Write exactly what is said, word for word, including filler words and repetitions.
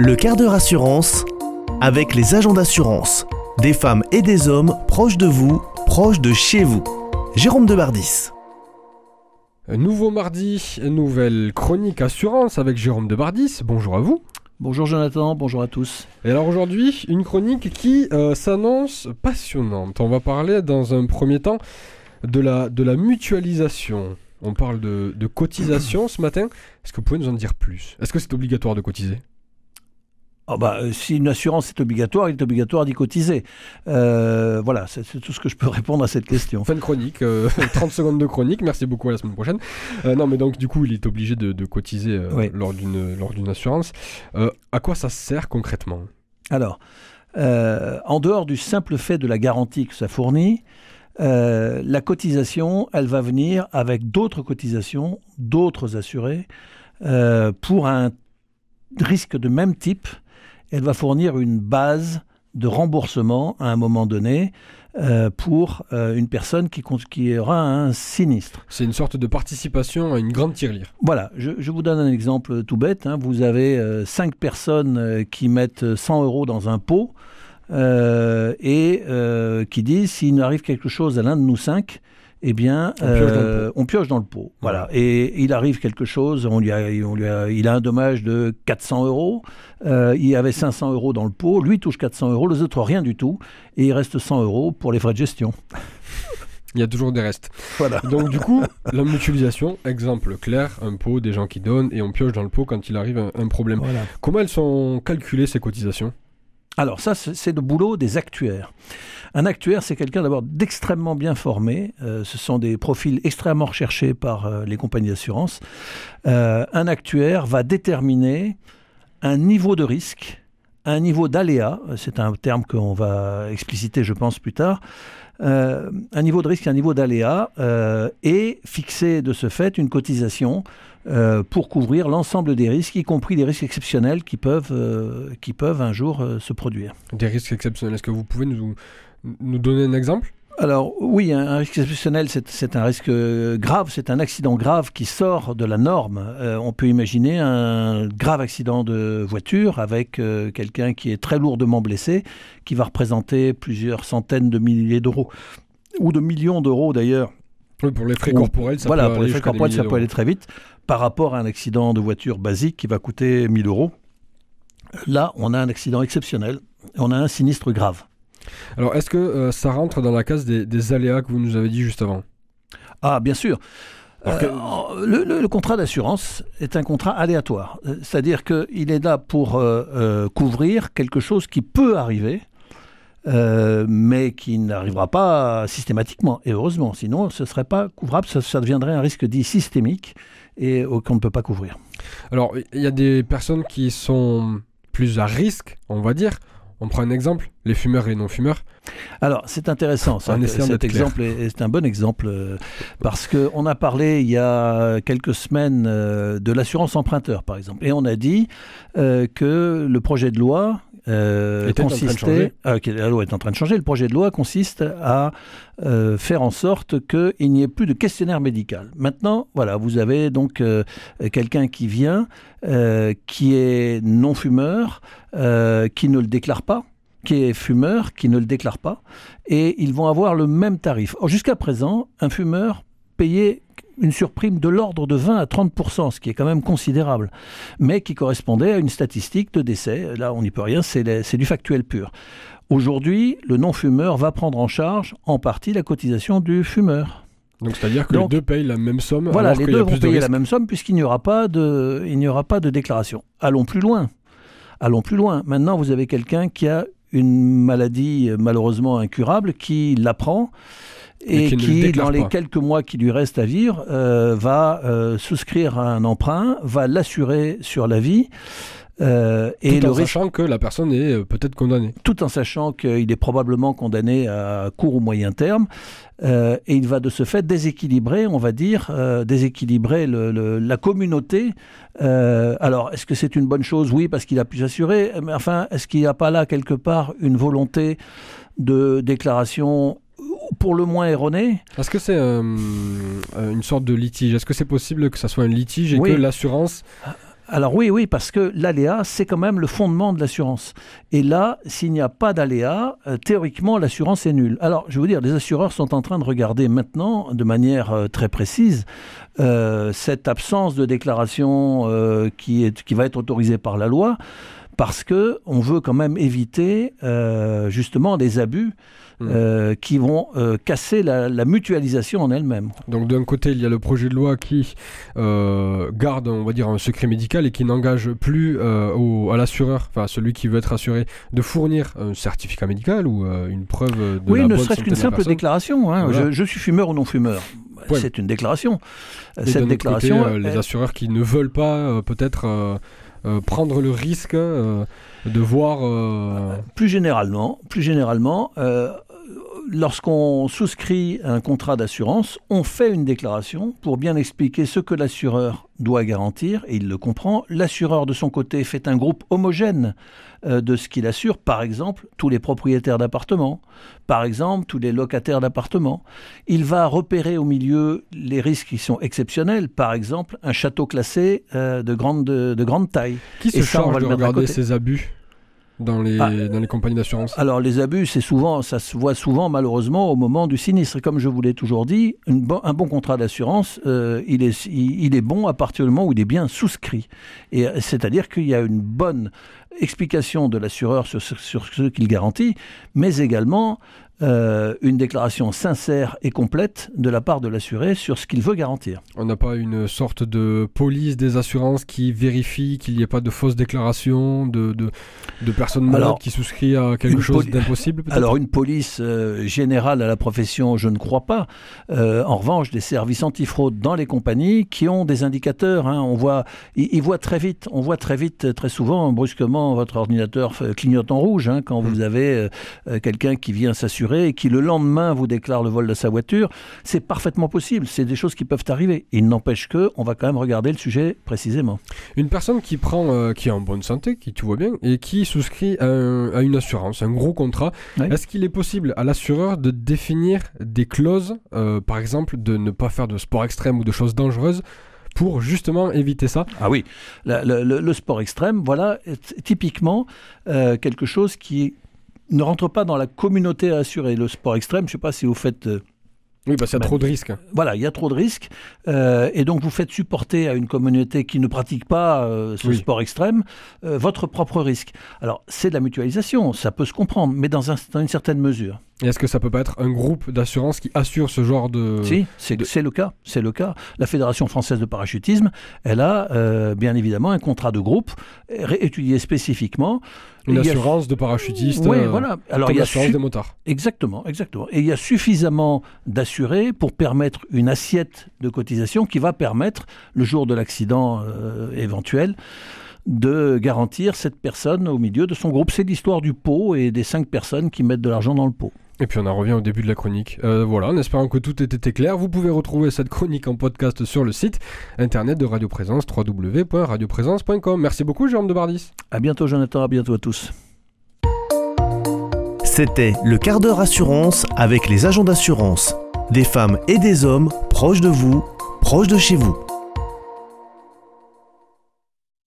Le quart d'heure assurance avec les agents d'assurance. Des femmes et des hommes proches de vous, proches de chez vous. Jérôme Debardis. Nouveau mardi, nouvelle chronique assurance avec Jérôme Debardis. Bonjour à vous. Bonjour Jonathan, bonjour à tous. Et alors aujourd'hui, une chronique qui euh, s'annonce passionnante. On va parler dans un premier temps de la, de la mutualisation. On parle de, de cotisation ce matin. Est-ce que vous pouvez nous en dire plus ? Est-ce que c'est obligatoire de cotiser ? Oh bah, si une assurance est obligatoire, il est obligatoire d'y cotiser. Euh, voilà, c'est, c'est tout ce que je peux répondre à cette question. Fin de chronique, euh, trente secondes de chronique, merci beaucoup, à la semaine prochaine. Euh, non mais donc du coup il est obligé de, de cotiser euh, oui. lors, d'une, lors d'une assurance. Euh, à quoi ça sert concrètement ? Alors, euh, en dehors du simple fait de la garantie que ça fournit, euh, la cotisation, elle va venir avec d'autres cotisations, d'autres assurés, euh, pour un risque de même type. Elle va fournir une base de remboursement à un moment donné euh, pour euh, une personne qui, qui aura un sinistre. C'est une sorte de participation à une grande tirelire. Voilà, je, je vous donne un exemple tout bête. Hein. Vous avez euh, cinq personnes euh, qui mettent cent euros dans un pot euh, et euh, qui disent s'il arrive quelque chose à l'un de nous cinq, eh bien, on, pioche euh, on pioche dans le pot. Voilà. Ouais. Et il arrive quelque chose, on lui a, on lui a, il a un dommage de quatre cents euros, euh, il y avait cinq cents euros dans le pot, lui touche quatre cents euros, les autres rien du tout, et il reste cent euros pour les frais de gestion. Il y a toujours des restes. Voilà. Donc du coup, la mutualisation, exemple clair, un pot, des gens qui donnent, et on pioche dans le pot quand il arrive un, un problème. Voilà. Comment elles sont calculées ces cotisations ? Alors ça, c'est le boulot des actuaires. Un actuaire, c'est quelqu'un d'abord d'extrêmement bien formé. Euh, ce sont des profils extrêmement recherchés par euh, les compagnies d'assurance. Euh, un actuaire va déterminer un niveau de risque, un niveau d'aléa, c'est un terme qu'on va expliciter, je pense, plus tard, euh, un niveau de risque et un niveau d'aléa, euh, et fixer de ce fait une cotisation Euh, pour couvrir l'ensemble des risques, y compris les risques exceptionnels qui peuvent, euh, qui peuvent un jour euh, se produire. Des risques exceptionnels, est-ce que vous pouvez nous, nous donner un exemple ? Alors oui, un, un risque exceptionnel, c'est, c'est un risque grave, c'est un accident grave qui sort de la norme. Euh, on peut imaginer un grave accident de voiture avec euh, quelqu'un qui est très lourdement blessé, qui va représenter plusieurs centaines de milliers d'euros, ou de millions d'euros d'ailleurs. Oui, pour les frais corporels, ça voilà, peut pour aller les frais corporels, ça peut aller très vite. Par rapport à un accident de voiture basique qui va coûter mille euros, là, on a un accident exceptionnel, on a un sinistre grave. Alors, est-ce que euh, ça rentre dans la case des, des aléas que vous nous avez dit juste avant ? Ah, bien sûr. Alors que... euh, le, le, le contrat d'assurance est un contrat aléatoire. C'est-à-dire qu'il est là pour euh, euh, couvrir quelque chose qui peut arriver, Euh, mais qui n'arrivera pas systématiquement, et heureusement, sinon ce ne serait pas couvrable, ça, ça deviendrait un risque dit systémique et euh, qu'on ne peut pas couvrir. Alors, il y a des personnes qui sont plus à risque, on va dire. On prend un exemple, les fumeurs et non-fumeurs. Alors, c'est intéressant, ça, cet exemple est, est un bon exemple, euh, parce qu'on a parlé il y a quelques semaines euh, de l'assurance emprunteur, par exemple, et on a dit euh, que le projet de loi Euh, consistait, ah, okay, la loi est en train de changer. Le projet de loi consiste à euh, faire en sorte qu'il n'y ait plus de questionnaire médical. Maintenant, voilà, vous avez donc euh, quelqu'un qui vient, euh, qui est non-fumeur, euh, qui ne le déclare pas, qui est fumeur, qui ne le déclare pas, et ils vont avoir le même tarif. Or, jusqu'à présent, un fumeur payait une surprime de l'ordre de vingt à trente pour cent, ce qui est quand même considérable, mais qui correspondait à une statistique de décès. Là, on n'y peut rien, c'est, les, c'est du factuel pur. Aujourd'hui, le non-fumeur va prendre en charge en partie la cotisation du fumeur. Donc, c'est-à-dire que Donc, les deux payent la même somme. Voilà, alors les qu'il deux y a plus vont payer de la même somme puisqu'il n'y aura pas de, il n'y aura pas de déclaration. Allons plus loin. Allons plus loin. Maintenant, vous avez quelqu'un qui a une maladie malheureusement incurable, qui l'apprend, et qui, qui dans les pas. quelques mois qui lui restent à vivre, euh, va euh, souscrire à un emprunt, va l'assurer sur la vie. Euh, et tout en le sachant risque... que la personne est euh, peut-être condamnée. Tout en sachant qu'il est probablement condamné à court ou moyen terme. Euh, et il va de ce fait déséquilibrer, on va dire, euh, déséquilibrer le, le, la communauté. Euh, alors, est-ce que c'est une bonne chose ? Oui, parce qu'il a pu s'assurer. Mais enfin, est-ce qu'il n'y a pas là, quelque part, une volonté de déclaration pour le moins erroné. Est-ce que c'est euh, une sorte de litige ? Est-ce que c'est possible que ça soit un litige et oui. que l'assurance Alors oui, oui, parce que l'aléa, c'est quand même le fondement de l'assurance. Et là, s'il n'y a pas d'aléa, euh, théoriquement, l'assurance est nulle. Alors, je veux dire, les assureurs sont en train de regarder maintenant, de manière euh, très précise, euh, cette absence de déclaration euh, qui, est, qui va être autorisée par la loi, parce qu'on veut quand même éviter euh, justement des abus euh, qui vont euh, casser la, la mutualisation en elle-même. Donc d'un côté, il y a le projet de loi qui euh, garde, on va dire, un secret médical et qui n'engage plus euh, au, à l'assureur, enfin celui qui veut être assuré, de fournir un certificat médical ou euh, une preuve de oui, la bonne santé de la personne. Oui, ne serait-ce qu'une simple déclaration. Hein. Voilà. Je, je suis fumeur ou non fumeur. Ouais. C'est une déclaration. Et Cette d'un déclaration, autre côté, euh, les elle... assureurs qui ne veulent pas euh, peut-être euh, euh, prendre le risque euh, de voir... Euh... Plus généralement, plus généralement euh, lorsqu'on souscrit un contrat d'assurance, on fait une déclaration pour bien expliquer ce que l'assureur doit garantir, et il le comprend. L'assureur, de son côté, fait un groupe homogène euh, de ce qu'il assure. Par exemple, tous les propriétaires d'appartements. Par exemple, tous les locataires d'appartements. Il va repérer au milieu les risques qui sont exceptionnels. Par exemple, un château classé euh, de, grande, de, de grande taille. Qui se et ça, charge de regarder ces abus dans les, ah, dans les compagnies d'assurance? Alors les abus, c'est souvent, ça se voit souvent malheureusement au moment du sinistre. Comme je vous l'ai toujours dit, une bon, un bon contrat d'assurance, euh, il, est, il, il est bon à partir du moment où il est bien souscrit. Et c'est-à-dire qu'il y a une bonne explication de l'assureur sur, sur, sur ce qu'il garantit, mais également euh, une déclaration sincère et complète de la part de l'assuré sur ce qu'il veut garantir. On n'a pas une sorte de police des assurances qui vérifie qu'il n'y ait pas de fausses déclarations, de, de, de personnes malades alors, qui souscrivent à quelque chose poli- d'impossible peut-être? Alors une police euh, générale à la profession, je ne crois pas. Euh, en revanche, des services antifraude dans les compagnies qui ont des indicateurs. Hein, on voit, ils, ils voient très vite, on voit très vite, très souvent, brusquement, votre ordinateur clignote en rouge hein, quand mmh. vous avez euh, quelqu'un qui vient s'assurer et qui le lendemain vous déclare le vol de sa voiture. C'est parfaitement possible, c'est des choses qui peuvent arriver. Il n'empêche qu'on va quand même regarder le sujet précisément. Une personne qui prend, euh, qui est en bonne santé, qui tout va bien, et qui souscrit à, un, à une assurance, un gros contrat, oui. Est-ce qu'il est possible à l'assureur de définir des clauses, euh, par exemple de ne pas faire de sport extrême ou de choses dangereuses, pour justement éviter ça? Ah oui, la, le, le, le sport extrême, voilà, est typiquement euh, quelque chose qui ne rentre pas dans la communauté à assurer. Le sport extrême, je ne sais pas si vous faites... Euh, oui, parce qu'il y a ben, trop de risques. Voilà, il y a trop de risques. Euh, et donc, vous faites supporter à une communauté qui ne pratique pas euh, ce oui. sport extrême euh, votre propre risque. Alors, c'est de la mutualisation, ça peut se comprendre, mais dans, un, dans une certaine mesure. Et est-ce que ça peut pas être un groupe d'assurance qui assure ce genre de... Si, c'est, de... c'est le cas. C'est le cas. La Fédération française de parachutisme, elle a euh, bien évidemment un contrat de groupe étudié spécifiquement. Une assurance a... de parachutistes, oui, euh, voilà. Alors, comme il y a l'assurance su... des motards. Exactement, exactement. Et il y a suffisamment d'assurés pour permettre une assiette de cotisation qui va permettre, le jour de l'accident euh, éventuel, de garantir cette personne au milieu de son groupe. C'est l'histoire du pot et des cinq personnes qui mettent de l'argent dans le pot. Et puis on en revient au début de la chronique. Euh, voilà, en espérant que tout ait été clair, vous pouvez retrouver cette chronique en podcast sur le site internet de Radio Présence, w w w point radio présence point com. Merci beaucoup Jérôme de Bardis. À bientôt Jonathan, à bientôt à tous. C'était le quart d'heure assurance avec les agents d'assurance. Des femmes et des hommes proches de vous, proches de chez vous.